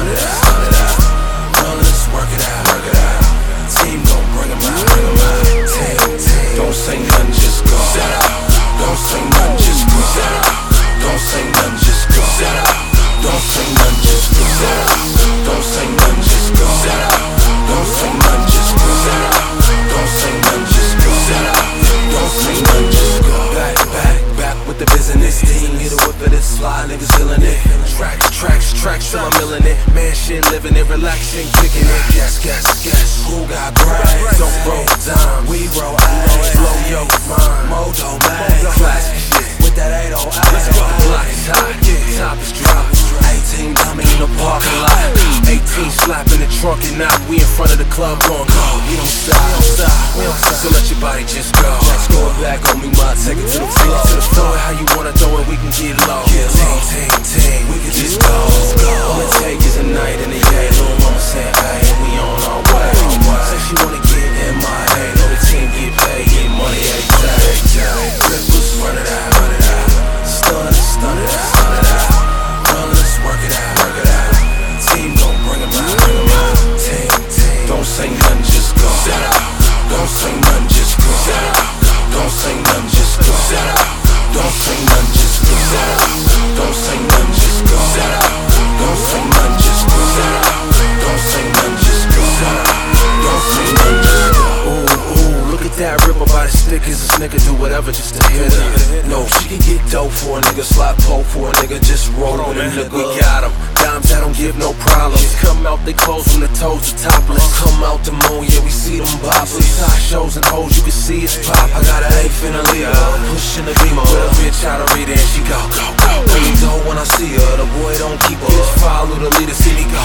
stun it out, stun it out. Well, let's work it out, work it out. Team gon' bring 'em out, bring 'em out. Team, don't say nothing, just go. Don't say nothing, just go. Don't say nothing, just go. Don't say nothing, just go. Don't say nothing, just go. Don't say nothing, just go. Don't say nothing, just go. Don't say nothing, just go. Back with the business. Team hit it with it, slide, niggas feeling it. Tracks till I'm millin' it. Man, shit, living it, relaxing, kicking it. Guess, who got brains? Don't roll dime, we roll eyes. Blow your mind, Modo man. Classic shit with that 808. Let's go. Block is hot, top is drop. 18 dummy in the parking lot. 18 slap in the trunk and knock. We in front of the club going go. We don't stop, so let your body just go. Score it back on me, ma, take it to the floor. Throw it how you wanna throw it, we can get low. Team, we can just go. All it take is a night in the yay. Little mama said, hey, we on our way. Say she wanna get MIA. Know the team get paid, get money every day. Rippers, run it out, run it out. Stun it out. Well, let's work it out, work it out. Team gon' bring 'em out, bring 'em out. Team, don't say nothing, just go. Don't say nothing, just go. Don't say nothing, just go. Don't say nothing, just go. Don't say nothing, just go. Don't say nothing, just go. Don't say nothing, just go. Don't say nothing, just go. Ooh, look at that ripper by the stickers. This nigga do whatever just to hit her. No, she can get dope for a nigga, slide poke for a nigga, just roll with a nigga. We got him. Dimes that don't give no problems. Come out, they close from the toes to topless. Come out the moon, yeah, we see them boppers. Side shows and hoes, you can see it's pop. I got an eighth in a leader, pushing the beamer. With a bitch out of read and she go. Really dope when I see her, the boy don't keep her. Bitch follow the leader, see me go.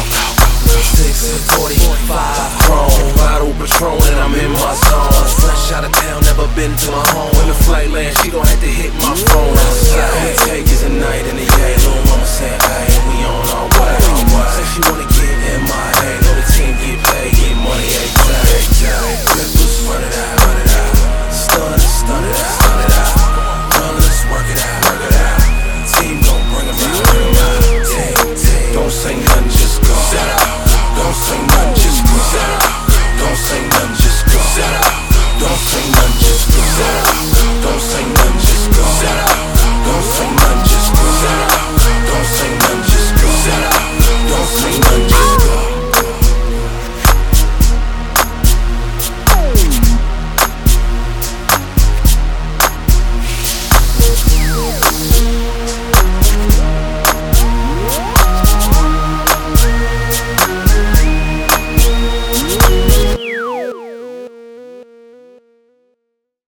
645 chrome, bottle Patron and I'm in my zone. Fresh out of town, never been to my home. When the flight lands, she gon' have to hit my phone. All it take is a night in the yay. Little mama said, hey, we on our way. Say she wanna